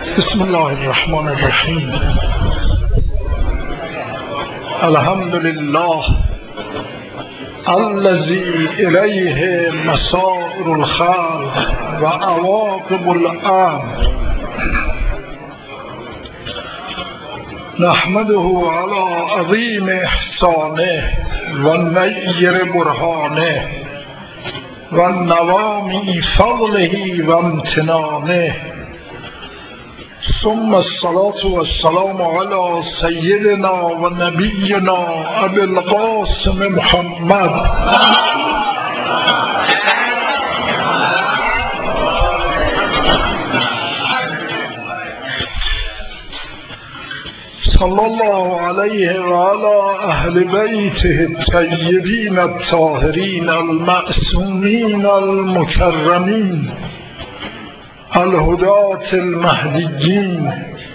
بسم الله الرحمن الرحیم. الحمد لله الذي الیه مسائر الخلق و عواقب الامر، نحمده على عظیم احسانه و نیر برهانه و نوامی فضله و امتنانه، ثم الصلاة والسلام على سيدنا و نبینا ابی القاسم محمد صلی الله علیه و علی اهل بیته الطیبین الطاهرین المعصومین المکرمین الهداة المهدیین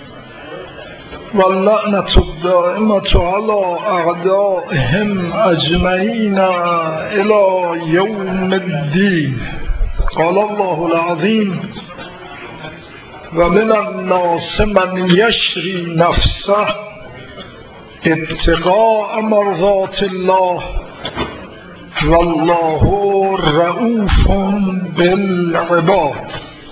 واللعنة الدائمة على أعدائهم أجمعين إلى يوم الدين. قال الله العظيم: ومن الناس من يشري نفسه ابتغاء مرضات الله والله رؤوف بالعباد.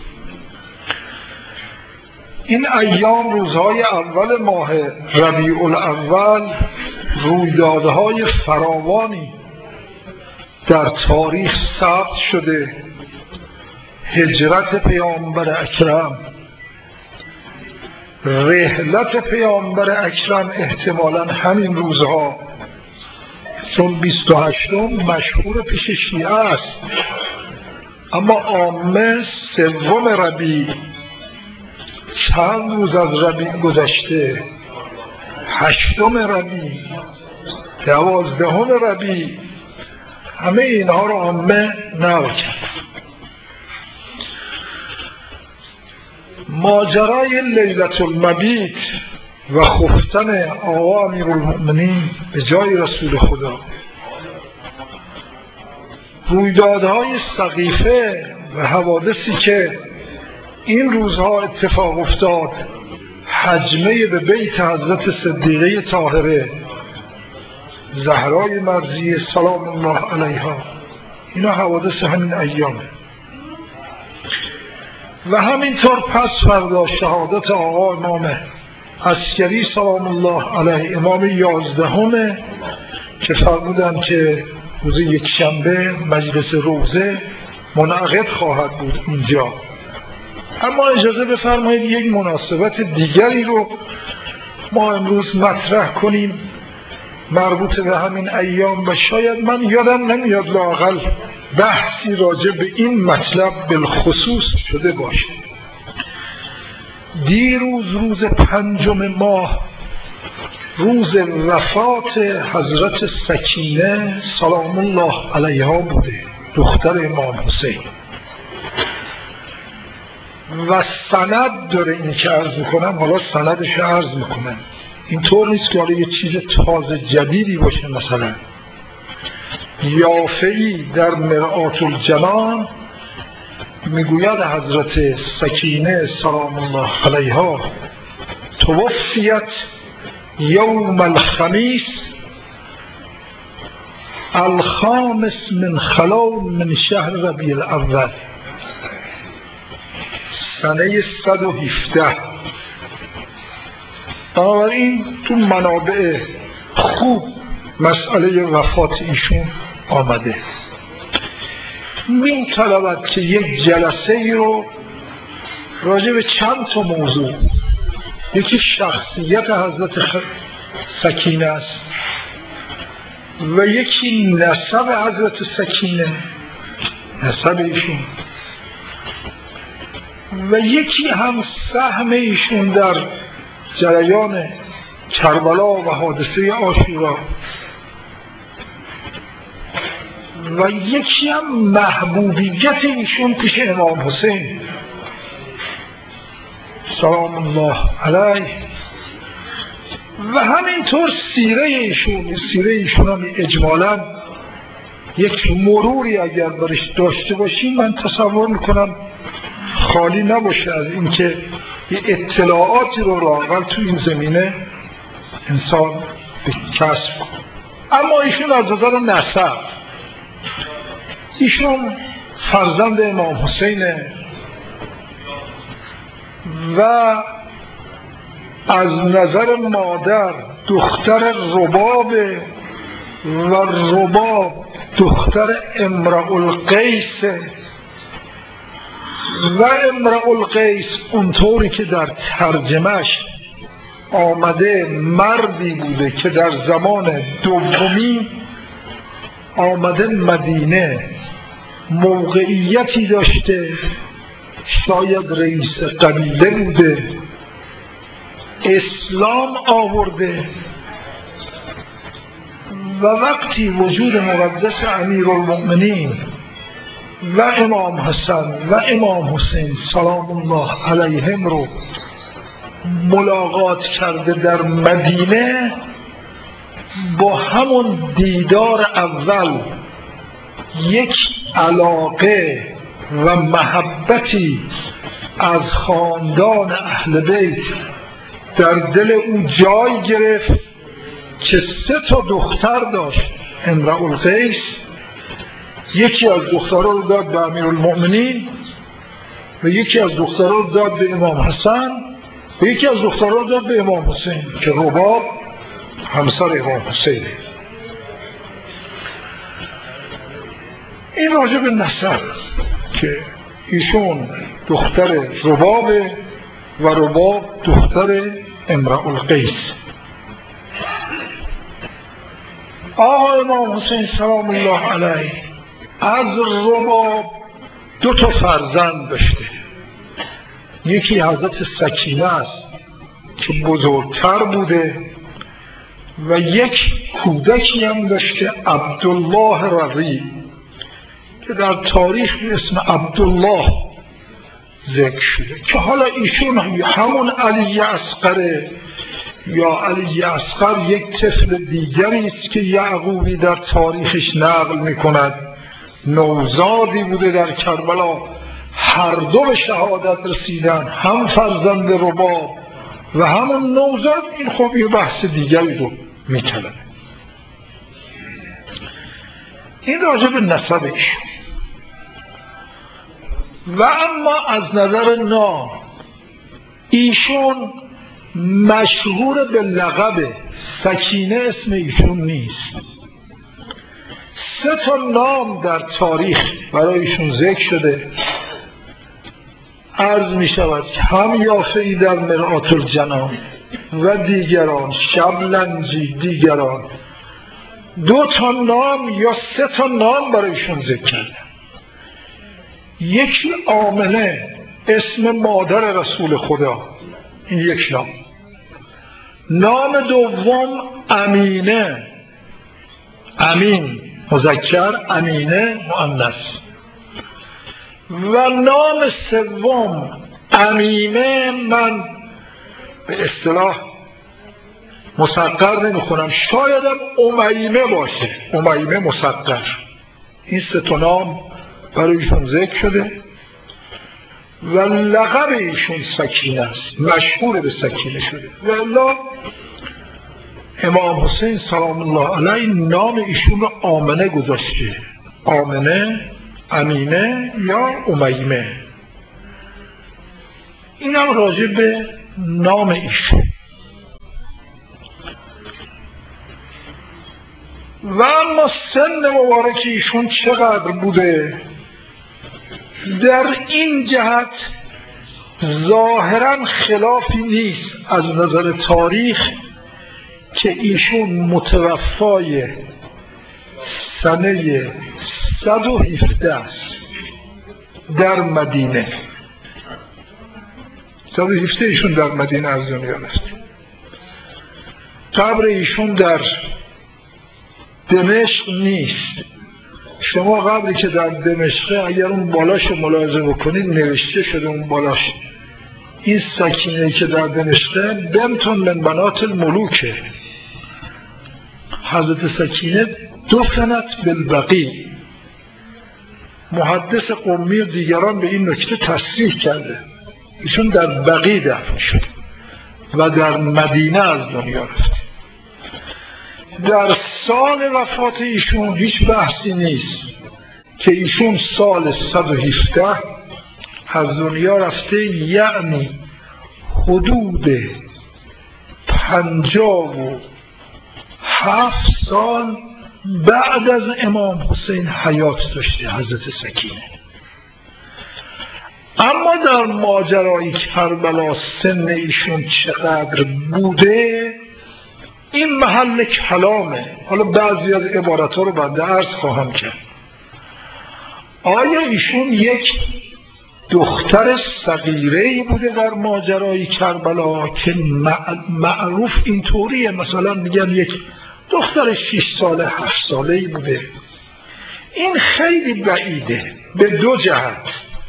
این ایام، روزهای اول ماه ربیع الاول، رویدادهای فراوانی در تاریخ ثبت شده. هجرت پیامبر اکرم، رحلت پیامبر اکرم احتمالاً همین روزها، چون 28م مشهور پیش شیعه است، اما عامه 3 ربیع، چند روز از ربیع گذشته، 8 ربیع، 12 ربیع، همه اینها رو عامه نقل کرد. ماجرای لیلة المبیت و خفتن آقا امیرالمؤمنین به جای رسول خدا، رویدادهای سقیفه و حوادثی که این روزها اتفاق افتاد، هجمه به بیت حضرت صدیقه طاهره زهرای مرضیه سلام الله علیها، اینا حوادث همین ایامه. و همینطور پس فردا شهادت آقا امام عسکری سلام الله علیه، امام 11 که فرمودن که روز یکشنبه مجلس روزه منعقد خواهد بود اینجا. اما اجازه بفرمایید یک مناسبت دیگری رو ما امروز مطرح کنیم مربوط به همین ایام، و شاید من یادم نمیاد لااقل بحثی راجع به این مطلب بالخصوص شده باشه. دیروز روز 5 ماه، روز وفات حضرت سکینه سلام الله علیها بوده، دختر امام حسین. و سند داره این که عرض میکنم، حالا سندش عرض میکنم. اینطور نیست که حالا یه چیز تازه جدیدی باشه. مثلا یافعی در مرآت الجنان میگوید حضرت سکینه سلام الله علیها توفیت یوم الخمیس الخامس من خلال من شهر ربیع الاول، سنه 117. بنابراین تو منابع خوب مسئله وفات ایشون آمده. می طلبد که یک جلسه ای رو راجع به چند تا موضوع، یکی شخصیت حضرت سکینه است و یکی نسب حضرت سکینه، نسب ایشون، و یکی هم سهم ایشون در جریان کربلا و حادثه عاشورا، و یکی هم محبوبیت ایشون پیش امام حسین سلام الله علیه، و همینطور سیره ایشون. سیره ایشون هم اجمالا یک مروری اگر برش داشته باشیم من تصور میکنم خالی نباشه از اینکه یه اطلاعاتی رو لااقل تو این زمینه انسان کسب کنه. اما ایشون از نظر نسب، ایشون فرزند امام حسینه و از نظر مادر دختر رباب و رباب دختر امرؤ القیس و امرؤ القیس اونطوری که در ترجمهش آمده مردی بوده که در زمان دومی آمده مدینه، موقعیتی داشته، شاید رئیس قبیله بوده، اسلام آورده و وقتی وجود مقدس امیرالمؤمنین و امام حسن و امام حسین سلام الله علیهم رو ملاقات کرده در مدینه، با همون دیدار اول یک علاقه و محبتی از خاندان اهل بیت در دل او جای گرفت که 3 دختر داشت امرؤ القیس. یکی از دخترها رو داد به امیرالمؤمنین و یکی از دخترها رو داد به امام حسن و یکی از دخترها رو داد به امام حسین که رباب همسر امام حسینه. این راجع به نسب که ایشون دختر رباب و رباب دختر امرؤ القیس. آقا امام حسین سلام الله علیه از رباب 2 فرزند داشته. یکی حضرت سکینه است که بزرگتر بوده و یک کودکی هم داشته عبدالله رضی که در تاریخ اسم عبدالله ذکر شده که حالا ایشون همون علی اصغر یا علی اصغر یک طفل دیگری است که یعقوبی در تاریخش نقل میکند، نوزادی بوده در کربلا، هر دو به شهادت رسیدن، هم فرزند رباب و همون نوزاد. این خب یه بحث دیگری رو میطلبه. این راجع به نسبش. و اما از نظر نام ایشون مشهور به لقب سکینه، اسم ایشون نیست. 3 نام در تاریخ برای ایشون ذکر شده. عرض می شود هم یافعی در مرآت الجنان و دیگران، شبلنجی دیگران 2 نام یا 3 نام برای ایشون ذکر کرده. یکی آمنه، اسم مادر رسول خدا، این یک نام. نام دوم امینه، امین مذکر، امینه مؤنث. و نام سوم امینه، من به اصطلاح مصغر نمی‌کنم، شایدم امیمه باشه، امیمه مصغر. این 3 نام برای ایشون ذکر شده و لقب ایشون سکینه است، مشهور به سکینه شده. و الله امام حسین سلام الله علیه نام ایشون رو آمنه گذاشته، آمنه، امینه یا امیمه. این هم راجع به نام ایشون. و اما سن مبارک ایشون چقدر بوده؟ در این جهت ظاهرا خلافی نیست از نظر تاریخ که ایشون متوفای سنه 117 است در مدینه. 117 ایشون در مدینه از دنیا رفت. قبر ایشون در دمشق نیست. شما قبری که در دمشقه اگر اون بالاش رو ملاحظه بکنید نوشته شده اون بالاش این سکینه که در دمشقه بنتون من بنات الملوکه، حضرت سکینه دفنت بالبقیع. محدث قمی و دیگران به این نکته تصریح کرده. ایشون در بقیع دفن شد و در مدینه از دنیا رفت. در سال وفات ایشون هیچ بحثی نیست که ایشون سال 117 از دنیا رفته، یعنی حدود 57 سال بعد از امام حسین حیات داشته حضرت سکینه. اما در ماجرای کربلا سن ایشون چقدر بوده این محل کلامه. حالا بعضی از عبارتها رو بنده عرض خواهم کرد. آیا ایشون یک دختر صغیره‌ای بوده در ماجرای کربلا که معروف اینطوریه، مثلا میگن یک دختر 6 ساله 8 ساله‌ای بوده؟ این خیلی بعیده به دو جهت.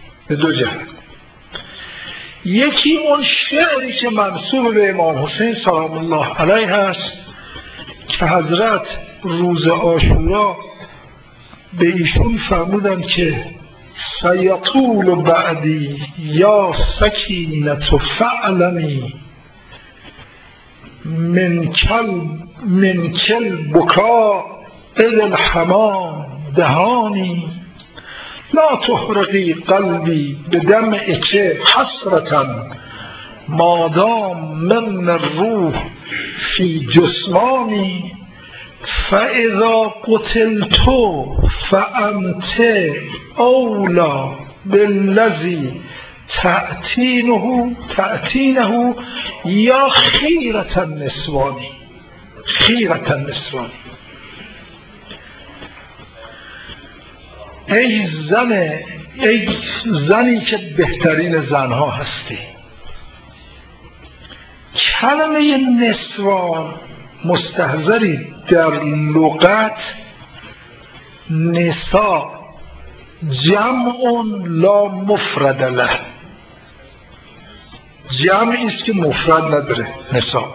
یکی اون شعری که منسوب به امام حسین سلام الله علیه است که حضرت روز عاشورا به ایشون فرمودن که سیطول بعدی یا سکینة فعلمی من کل بکا اذ الحمام دهانی لا تحرقی قلبی بدمعک حسرة مادام من الروح فی جسمانی فاذا قتلت فانت اولا بالذی تأتینه یا خیرة النسوانی. ای زنی که بهترین زنها هستی. کلمه نسوان مستحضری در لغت نساء جمع لا مفرد له، جمعی است که مفرد نداره نساء،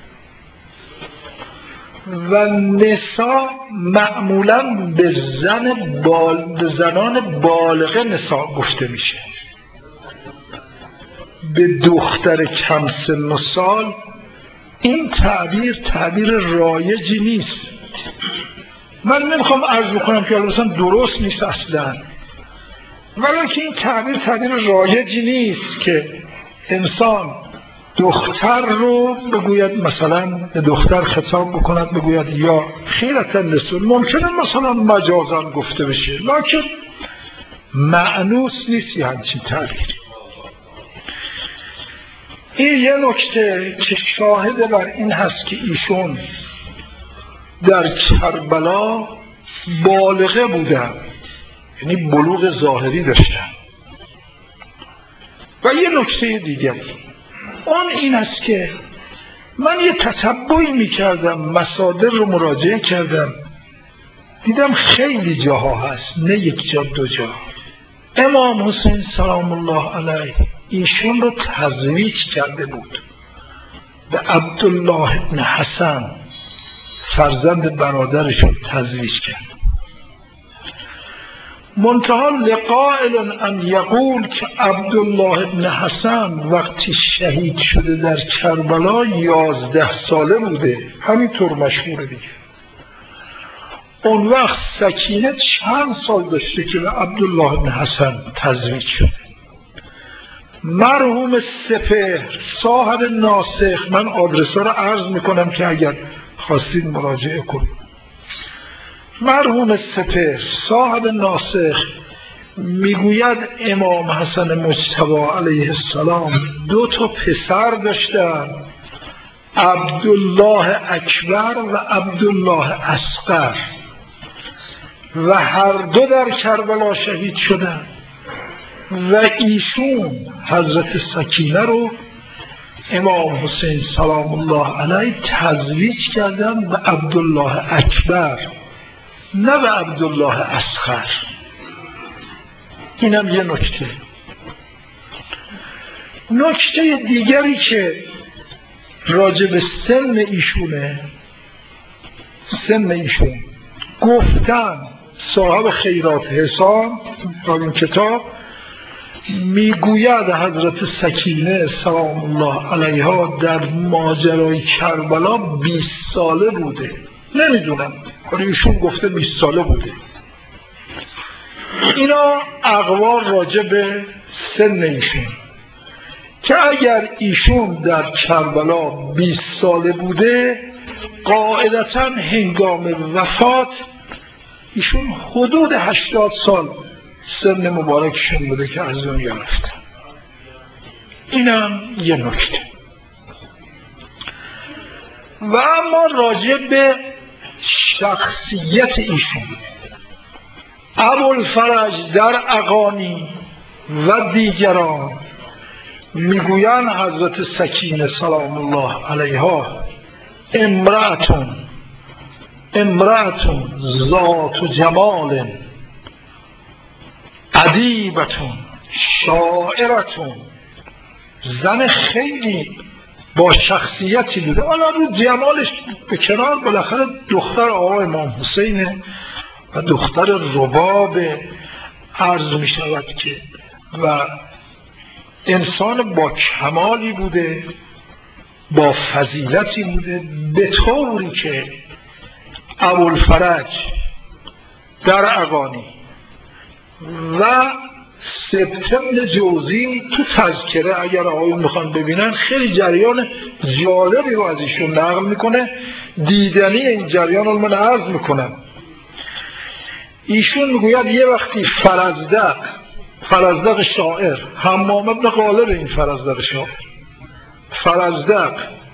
و نساء معمولا به زنان بالغه نساء گفته میشه. به دختر کم سن و سال این تعبیر رایجی نیست. من نمیخوام عرض بکنم که مثلا درست نیست اصلا، ولی که این تعبیر رایجی نیست که انسان دختر رو بگوید، مثلا به دختر خطاب بکند بگوید یا خیرة النسوان. ممکنه مثلا مجازا گفته بشه، لکن معنوس نیست یه همچین تعبیر. این یه نکته که شاهد بر این هست که ایشون در کربلا بالغه بودن، یعنی بلوغ ظاهری داشتن. و یه نکته دیگری اون این است که من یه تتبعی میکردم، مصادر رو مراجعه کردم، دیدم خیلی جاها هست، نه یک جا دو جا، امام حسین سلام الله علیه ایشون رو تزویج کرده بود به عبدالله ابن حسن، فرزند برادرشون تزویج کرد. منتها لقائل ان یقول که عبدالله ابن حسن وقتی شهید شده در کربلا 11 ساله بوده، همینطور مشهوره دیگه. اون وقت سکینه چند سال داشته که به عبدالله ابن حسن تزویج شده. مرحوم سپهر صاحب ناسخ، من آدرسا رو عرض میکنم که اگر خواستید مراجعه کنید. مرحوم سپهر صاحب ناسخ میگوید امام حسن مجتبی علیه السلام 2 پسر داشتن، عبدالله اکبر و عبدالله اصغر، و هر دو در کربلا شهید شدن. و ایشون حضرت سکینه رو امام حسین سلام الله علیه تزویج کردن به عبدالله اکبر، نه به عبدالله اصغر. اینم یه نکته دیگری که راجع به سن ایشون گفتن صاحب خیرات حسان در این کتاب میگوید حضرت سکینه سلام الله علیها در ماجرای کربلا 20 ساله بوده. نمیدونم ولی ایشون گفته 20 ساله بوده. اینا اقوال راجع به سن ایشون که اگر ایشون در کربلا 20 ساله بوده قاعدتاً هنگام وفات ایشون حدود 80 سال سن مبارکشون بوده که از دنیا رفتن. اینم یه نکته. و اما راجع به شخصیت ایشون، ابوالفرج در اغانی و دیگران میگویند حضرت سکینه سلام الله علیها امرأتون ذات جمال ادیبتون شاعرتون، زن خیلی با شخصیتی بوده. حالا رو جمالش به کنار بالاخره دختر آقای امام حسینه و دختر رباب عرض می شود که و انسان با کمالی بوده، با فضیلتی بوده، به طوری که ابوالفرج در اغانی و سبتم جوزی تو تذکره اگر آقایون میخوان ببینن خیلی جریان جالبی رو از ایشون نقل میکنه. دیدنی این جریان رو من عرض میکنم. ایشون میگوید یه وقتی فرزدق شاعر، حمام ابن غالب این فرزدق شاعر، فرزدق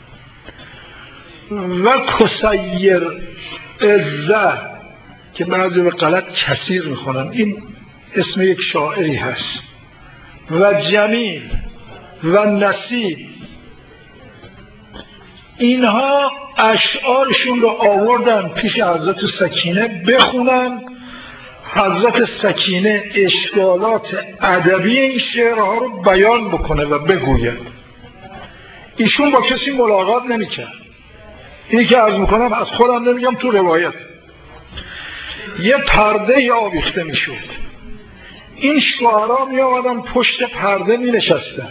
و کسیر عزه که بعضی به غلط کثیر میخونن، این اسم یک شاعری هست، و جمیل و نصیب، اینها اشعارشون رو آوردن پیش حضرت سکینه بخونن. حضرت سکینه اشکالات ادبی این شعرها رو بیان بکنه و بگوید. ایشون با کسی ملاقات نمی‌کرد. اینی که عرض میکنم از خودم نمیگم، تو روایت یه پرده آویخته میشد، این شعرا می آمدن پشت پرده می نشستن،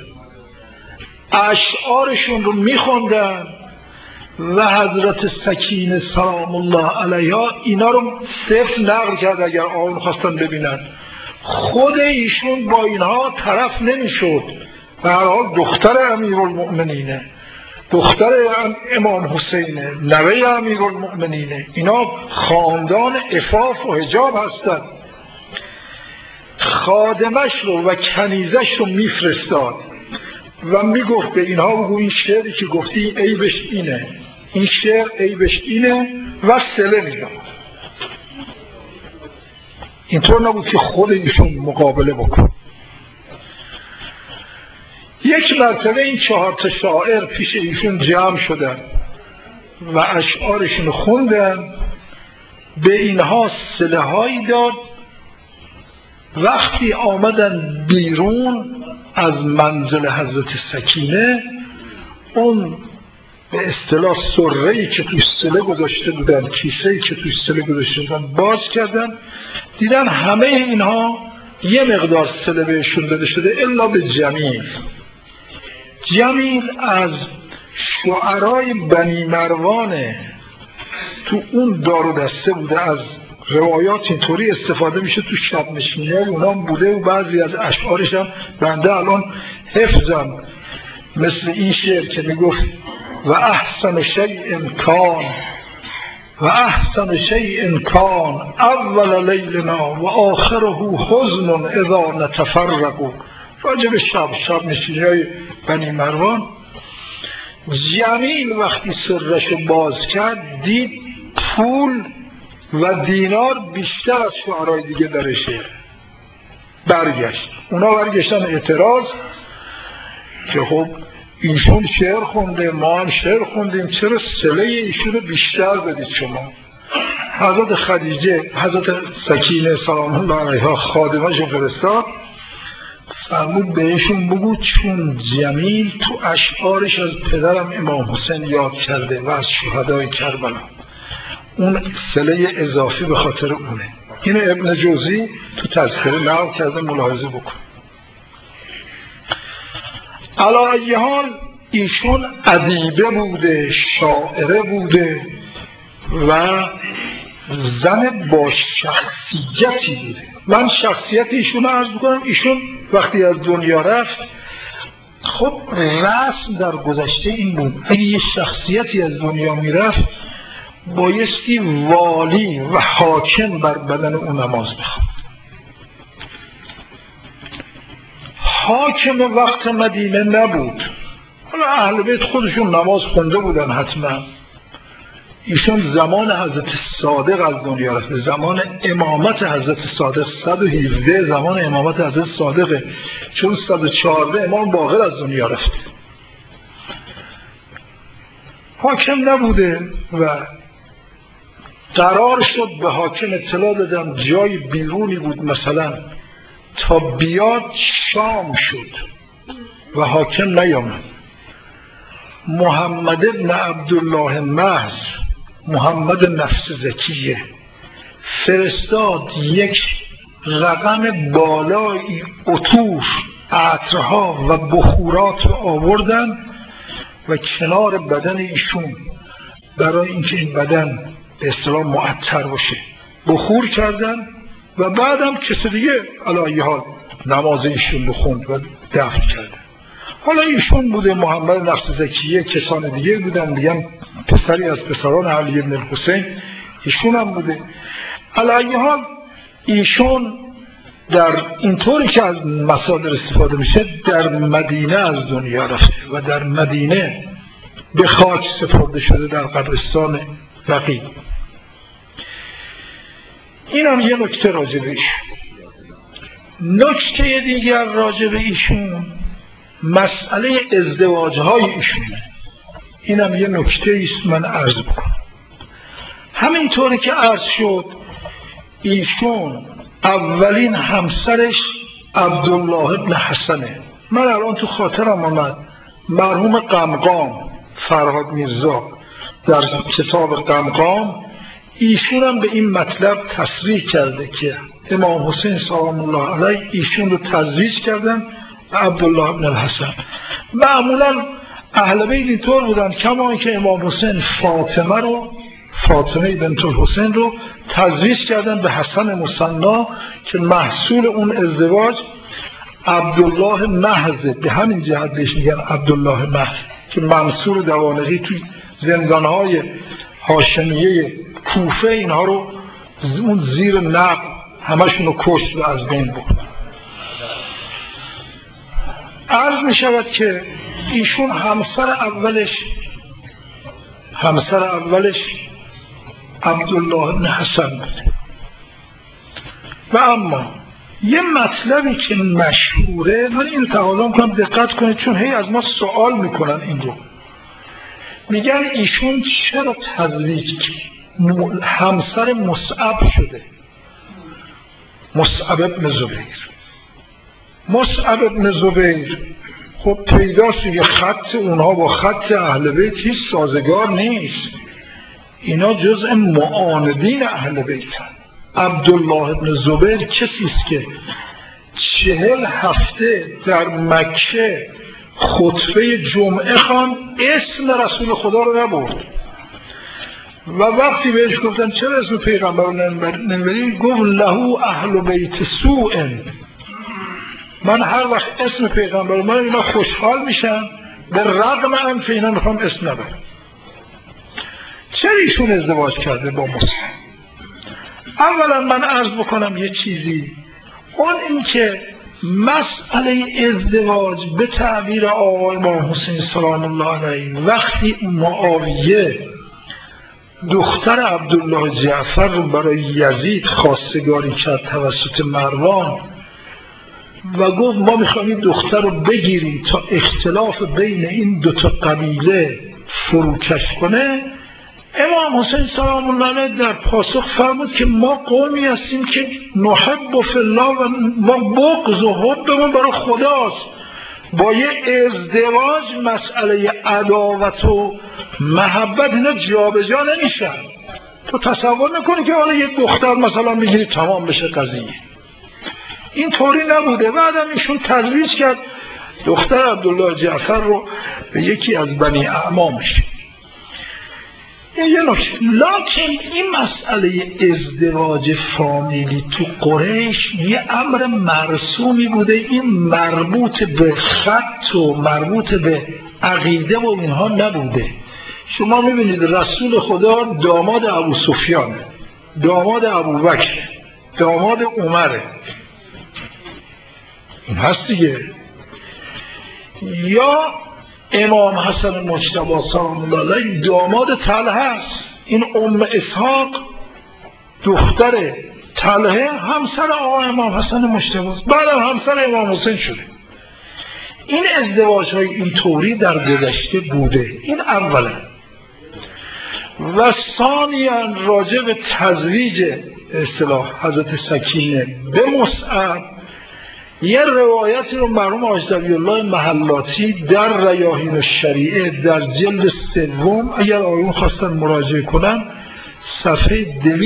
اشعارشون رو می خوندن و حضرت سکینه سلام الله علیها اینا رو صرف نقل کرد. اگر آقایون خواستن ببینن خود ایشون با اینها طرف نمی شد. به هر حال دختر امیرالمؤمنینه، دختر امام حسینه، نوه امیرالمؤمنینه، اینا خاندان عفاف و حجاب هستن. خادمش رو و کنیزش رو میفرستاد و میگفت به اینها بگو این شعری که گفتی عیبش اینه، این شعر عیبش اینه و صله میداد. اینطور نبود که خود ایشون مقابله بکن. یک مرتبه این 4 تا شاعر پیش ایشون جمع شدن و اشعارشون خوندن، به اینها صله هایی داد. وقتی آمدن بیرون از منزل حضرت سکینه، اون به اصطلاح سره‌ای که توش صله گذاشته بودن، کیسه‌ای که توش صله گذاشته بودن باز کردن، دیدن همه اینها یه مقدار صله بهشون داده شده الا به جمیل. جمیل از شعرای بنی مروانه، تو اون دار و دسته بوده. از روایات اینطوری استفاده میشه تو شب نشینی اونام بوده و بعضی از اشعارش هم بنده الان حفظم، مثل این شعر که میگفت و احسن شیء کان اول لیلنا و آخره حزن اذا نتفرقوا، راجب شب نشینی های بنی مروان. جمیل وقتی سرشو باز کرد دید پول و دینار بیشتر از شعرهای دیگه در شعر. برگشت، اونا برگشتن اعتراض که خب ایشون شعر خونده، ما هم شعر خوندیم، چرا صله ایشون بیشتر بدید شما؟ حضرت خدیجه، حضرت سکینه سلام الله علیها خادمه‌شو فرستاد، فرمود بهشون بگو چون جمیل تو اشعارش از پدرم امام حسین یاد کرده و از شهدای کربلا، اون صله اضافی به خاطر اونه. این ابن جوزی تو تذکره نقل کرده، ملاحظه بکن. علی حال ایشون ادیبه بوده، شاعره بوده و زن با شخصیتی بوده. من شخصیت ایشون رو عرض بکنم. ایشون وقتی از دنیا رفت، خب رسم در گذشته این بود اگه یه شخصیتی از دنیا میرفت بایستی والی و حاکم بر بدن اون نماز بخواد. حاکم وقت مدینه نبود. حالا اهل بیت خودشون نماز خونده بودن حتما. ایشون زمان حضرت صادق از دنیا رفته، زمان امامت حضرت صادق 117 زمان امامت حضرت صادقه، چون 114 امام باقر از دنیا رفته. حاکم نبوده و قرار شد به حاکم اطلاع دادن جای بیرونی بود مثلا تا بیاد. شام شد و حاکم نیامد. محمد ابن عبدالله محض، محمد نفس زکیه، فرستاد یک رقم بالایی عطور، عطرها و بخورات رو آوردن و کنار بدن ایشون برای اینکه این بدن به اصطلاح معطر باشه بخور کردن و بعدم کسی دیگه علی حال نماز ایشون بخوند و دفن کردن. حالا ایشون بوده، محمد نفس زکیه، کسان دیگه بودن، میگن پسری از پسران علی بن الحسین، ایشون هم بوده. علی حال ایشون در اینطوری که از مصادر استفاده میشه در مدینه از دنیا رفته و در مدینه به خاک سپرده شده در قبرستان بقیع. این هم یه نکته راجع به ایشون. نکته دیگر راجع به ایشون مسئله ازدواج‌های ایشونه. اینم یه نکته ایست من عرض بکنم. همینطوری که عرض شد ایشون اولین همسرش عبدالله ابن حسنه. من الان تو خاطرم آمد مرحوم قمقام فرهاد میرزا در کتاب قمقام ایشون هم به این مطلب تصریح کرده که امام حسین سلام الله علیه ایشون رو تزویج کردن و عبدالله ابن الحسن. معمولا اهل بیت اینطور بودن، کما که امام حسین فاطمه بنت الحسین رو تزویج کردن به حسن مثنا که محصول اون ازدواج عبدالله محض، به همین جهت بهش میگن عبدالله محض، که منصور دوانقی توی زندانهای هاشمیه کوفه اینها رو اون زیر نقب همشون رو کشت و از بین برد. عرض می شود که ایشون همسر اولش عبدالله ابن حسن بود. و اما یه مطلبی که مشهوره، من این تقاضا میکنم دقت کنید چون هی از ما سوال میکنن این رو، میگن ایشون چرا تزویج همسر مصعب شده؟ مصعب ابن زبیر خب پیداست یه خط اونها با خط اهل بیت هیچ سازگار نیست. اینا جزء معاندین اهل بیت. عبدالله ابن زبیر کسی است که 40 هفته در مکه خطبه جمعه خوان، اسم رسول خدا رو نبرد و وقتی بهش گفتن چرا اسم پیغمبر رو نمیبری؟ گفت له اهل بیت سوء. من هر وقت اسم پیغمبر رو اینا خوشحال میشن، به رغم انف اینا میخوام اسم نبرم. چرا ایشون ازدواج کرده با مسلم؟ اولا من عرض بکنم یه چیزی، اون این که مسئله ازدواج به تعبیر آقای امام حسین سلام الله علیه وقتی معاویه دختر عبدالله جعفر رو برای یزید خواستگاری کرد توسط مروان و گفت ما میخوایم این دختر رو بگیریم تا اختلاف بین این دوتا قبیله فروکش کنه، امام حسین سلام الله علیه در پاسخ فرمود که ما قومی هستیم که نحب فی الله و ما بغض و حبمون برای خداست. با یه ازدواج مسئله عداوت و محبت اینا جابجا نمیشن. تو تصور نکنی که حالا یک دختر مثلا میگیری تمام بشه قضیه. این طوری نبوده. بعدم ایشون تزویج کرد. دختر عبدالله جعفر رو به یکی از بنی اعمامش. یه نکته، لکن این مسئله ازدواج فامیلی تو قریش یه امر مرسومی بوده، این مربوط به خط و مربوط به عقیده و اینها نبوده. شما میبینید رسول خدا داماد ابو سفیان، داماد ابوبکر، داماد عمره، این هست دیگه. یا امام حسن مجتبی سلام الله علیه داماد طلحه است، این ام اسحاق دختر طلحه همسر آقا امام حسن مجتبی است، بعدم همسر امام حسین شده. این ازدواج های این طوری در گذشته بوده. این اولا. و ثانیاً راجع به تزویج اصطلاح حضرت سکینه به مصعب، یه روایتی رو مرحوم حاجی الله محلاتی در ریاحین الشریعه در جلد 3 اگر آقایون خواستن مراجعه کنن صفحه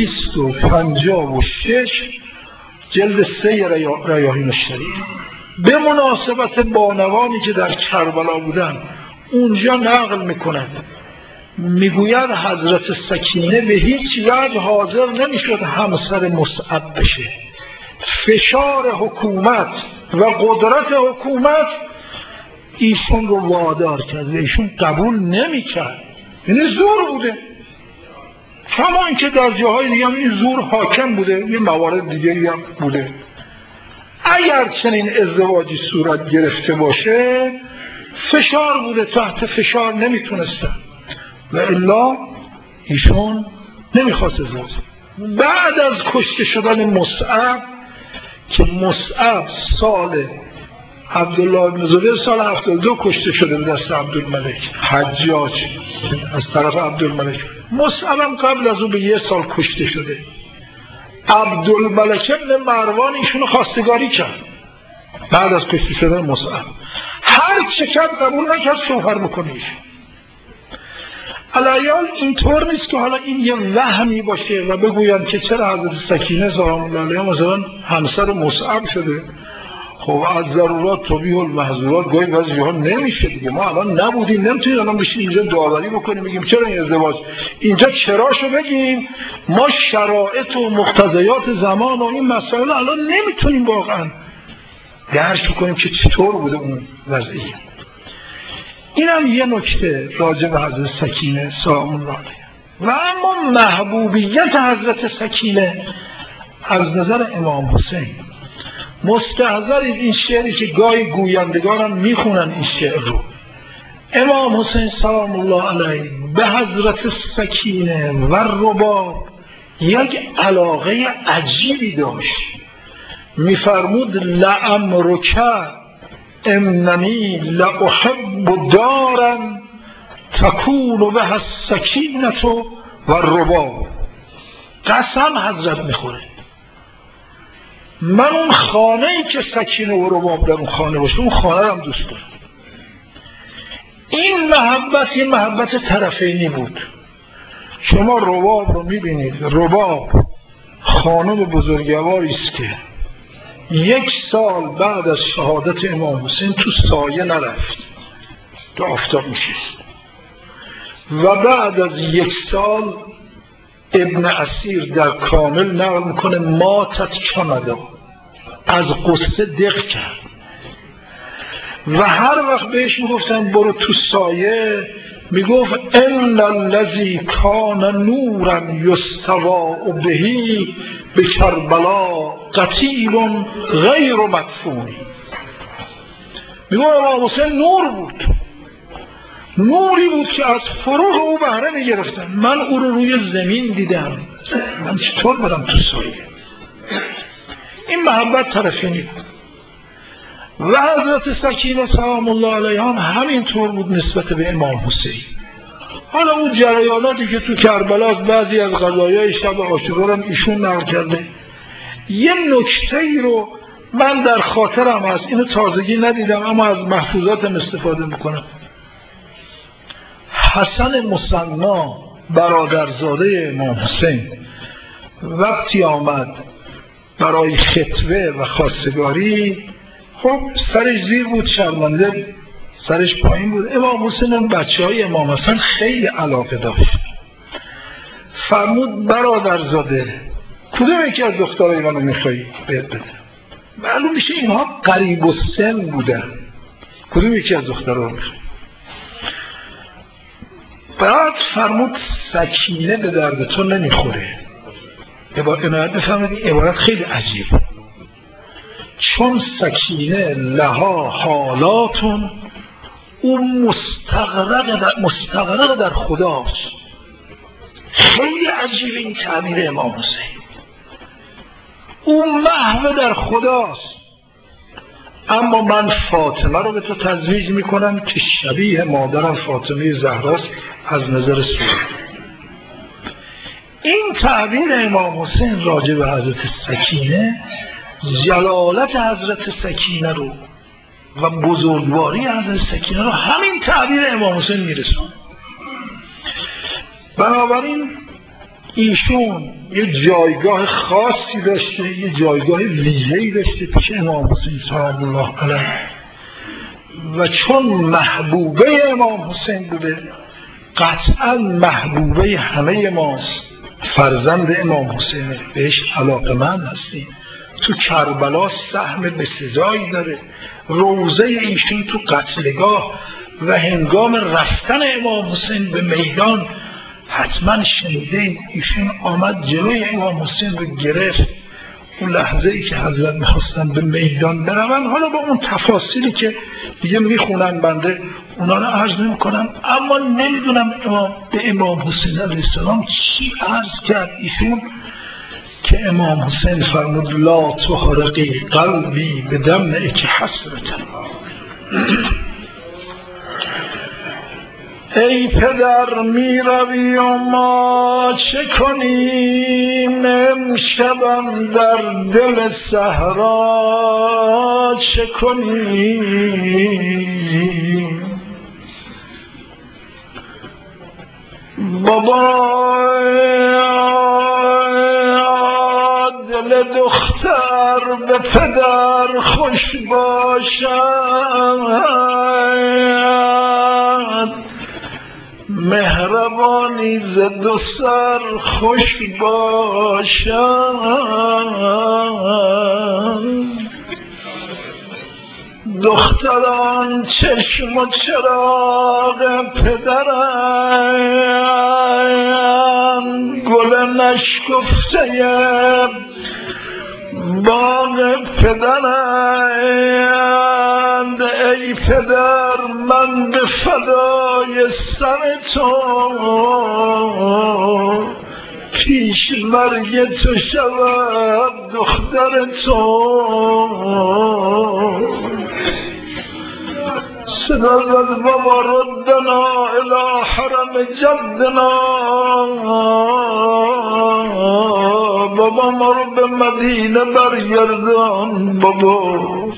256 جلد 3 ریاحین الشریعه به مناسبت بانوانی که در کربلا بودن اونجا نقل میکنند، میگوید حضرت سکینه به هیچ وجه حاضر نمیشد همسر مصعب بشه. فشار حکومت و قدرت حکومت ایشون رو وادار کرد و ایشون قبول نمیکرد. یعنی زور بوده، کما اینکه در جاهای دیگه هم این زور حاکم بوده، یه موارد دیگه هم بوده. اگر چنین ازدواجی صورت گرفته باشه فشار بوده، تحت فشار نمیتونستن و الا ایشون نمیخواست ازدواج. بعد از کشته شدن مصعب که مصعب سال عبدالله بن زبیر سال 72 کشته شده به دست عبدالملک حجاج از طرف عبدالملک، مصعب هم قبل از او به 1 سال کشته شده. عبدالملک ابن مروان ایشونو خواستگاری کرد بعد از کشته شدن مصعب، هر چه کرد قبول نکرد شوهر بکنه ایشون. الایال اینطور نیست که حالا این یه وهمی باشه و بگوین که چرا حضرت سکینه سلام الله علیها مثلا همسر مصعب شده. خب از ضرورات تبیح المحظورات گاهی بعضی ها نمیشه دیگه. ما الان نبودیم، نمیتونیم الان بشیم اینجا داوری بکنیم بگیم چرا این ازدواج، اینجا چراشو بگیم. ما شرایط و مقتضیات زمان و این مسائل الان نمیتونیم واقعا درک کنیم که چطور بوده اون وضعیت. این هم یه نکته راجع به حضرت سکینه سلام الله علیها. و اما محبوبیت حضرت سکینه از نظر امام حسین، مستحضرید این شعری که گاهی گویندگانم میخونن این شعر رو، امام حسین سلام الله علیه به حضرت سکینه و رباب یک علاقه عجیبی داشت. میفرمود لعمرک اننی لاحب دارا تکون بها السکینة و الرباب. قسم حضرت میخوره من اون خانه ای که سکینه و رباب در اون خانه باشه اون خانه هم دوست دارم. این محبت یه محبت طرفینی بود. شما رباب رو میبینید، رباب خانم بزرگواری است که 1 سال بعد از شهادت امام حسین تو سایه نرفت، تو آفتاب نشست و بعد از 1 سال ابن اسیر در کامل نقل میکنه ماتت کمدا، از قصه دق کرد و هر وقت بهش میگفتن برو تو سایه میگفت ان الذی کان نورا یستضاء به بکربلا قتیل غیر مدفون. میگفت امام حسین نور بود، نوری بود که از فروغ او بهره میگرفتن. من او رو روی زمین دیدم، من چطور برم تو سایه؟ این محبت طرفینی بود. و حضرت سکینه سلام الله علیها همین طور بود نسبت به امام حسین. حالا اون جریاناتی که تو کربلا بعضی از قضایای شب عاشورا هم ایشون نقل کرده. یه نکته‌ای رو من در خاطرم هست، اینو تازگی ندیدم اما از محفوظاتم استفاده میکنم. حسن مصنا برادرزاده امام حسین وقتی آمد برای خطبه و خواستگاری خب سرش زیر بود، شرمنده، سرش پایین بود. امام حسین اون بچه‌های امام حسن خیلی علاقه داشت. فرمود برادرزاده کدوم یکی از دخترای منو میخوایی بهت بده؟ معلوم میشه اینها قریب السن بودن. کدوم یکی از دخترها رو میخوایی؟ بعد فرمود سکینه به درد تو نمیخوره. عنایت بفرمایید، عبارت خیلی عجیب، چون سکینه لها حالاتون، او مستغرق در خداست. خیلی عجیب این تعبیر امام حسین. او محو در خداست. اما من فاطمه رو به تو تزویج میکنم که شبیه مادرم فاطمه زهراست از نظر صورت. این تعبیر امام حسین راجع به حضرت سکینه جلالت حضرت سکینه رو و بزرگواری حضرت سکینه رو همین تعبیر امام حسین میرسونه. بنابراین ایشون یه جایگاه خاصی داشته، یه جایگاه ویژه‌ای داشته پیش امام حسین سلام الله علیه و چون محبوبه امام حسین بوده قطعا محبوبه همه ماست. فرزند امام حسین، بهش علاقه‌مند هستیم. تو کربلا سهم بسزایی داره. روضه ایشون تو قتلگاه و هنگام رفتن امام حسین به میدان حتما شنیده ایشون آمد جلوی امام حسین رو گرفت. اون لحظه ای که حضرت میخواستن به میدان برون، حالا با اون تفاصیلی که دیگه میخونن بنده اونا رو عرض نمیکنم، اما نمیدونم به امام حسین علیه السلام چی عرض کرد ایشون که امام حسین فرمود لا تحرقی قلبی بدمعک حسرة. ای پدر می روی و ما چه کنیم، امشبم در دل صحرا چه کنیم. بابا دل دختر به پدر خوش باشد، مهربانی ز دو سر خوش باشد. دختران چشم و چراغ پدرند، گل نشکفته باغ پدرند. ای پدر من به فدای سر تو، پیش مرگ تو شود دختر تو. صدا زد بابا ردنا الى حرم جدنا، بابا ما رو به مدینه برگردان. بابا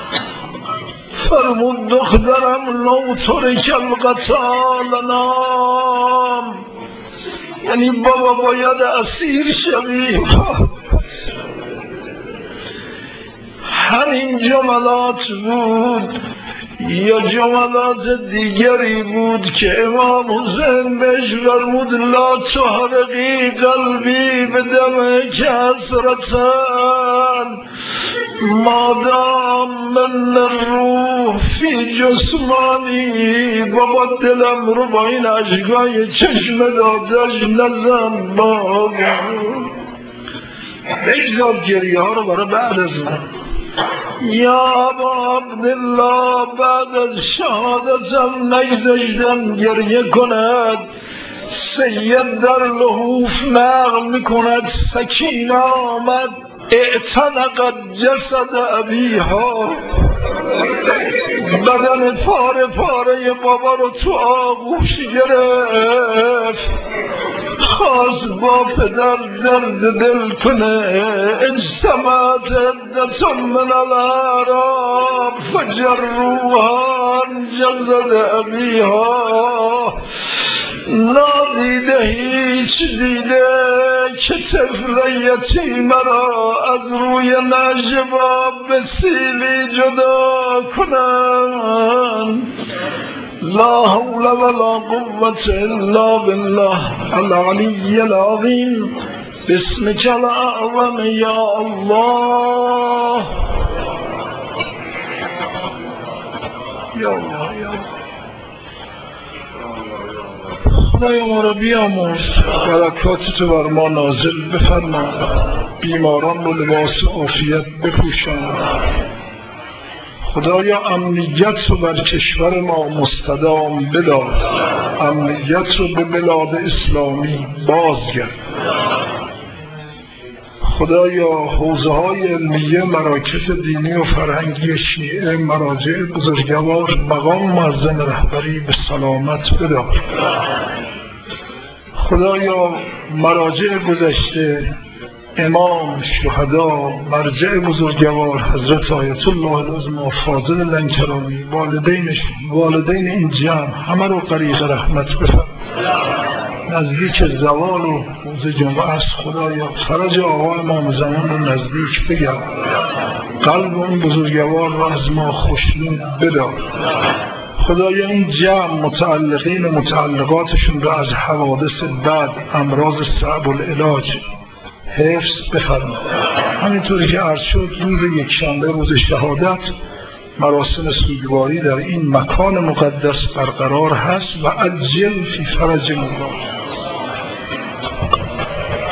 فرمود دخترم لو ترک القتالنا، یعنی بابا باید اسیر شویم. همین جملات بود یا جملات دیگری بود که امام حسین بهش فرمود لا تحرقی قلبی بدمک حسرة مادام من الروح فی جسمانی. بابا دلم رو با این اشکای چشم دادش نزن بابا، بگذار گریه ها رو برای بعد از من. یا ابا عبدالله بعد از شهادتم نگذاشتم گریه کند. سید در لحوف نقل میکند سکینه آمد اعتنقت جسد ابیها، بدن پاره پاره بابا رو تو آغوش گرفت، خواست با پدر درد دل کنه. اجتماعت عدت من الاعراب فجروها جسد ابیها. نادیده هیچ دیده که طفل یتیم مرا از روی نجوا به سیلی جدا کنند. لا حول ولا قوة الا بالله العلی العظیم. بسمك الاعظم یا الله. یا الله یا الله. خدایا ما را بیامرز، برکات تو بر ما نازل بفرما، بیماران رو لباس عافیت بپوشان. خدایا امنیت رو بر کشور ما مستدام بدار، امنیت رو به بلاد اسلامی بازگرد. خدایا حوزه های علمیه، مراکز دینی و فرهنگی شیعه، مراجع بزرگوار، مقام معظم رهبری به سلامت بدار. خدایا مراجع گذشته، امام، شهدا، مرجع بزرگوار حضرت آیت الله العظمی فاضل لنکرانی، والدین این جمع همه رو غریق رحمت بفرما. نزدیک زوال و روز جمعه است. خدایا فرج آقا امام زمان رو نزدیک بگرد، قلب اون بزرگوار رو از ما خوشنود بدار. خدایا این جمع متعلقین و متعلقاتشون رو از حوادث بد، امراض صعب العلاج حفظ بفرما. همینطوری که عرض شد روز یکشنبه، روز شهادت، مراسم سوگواری در این مکان مقدس برقرار هست و عجل فی فرج الله.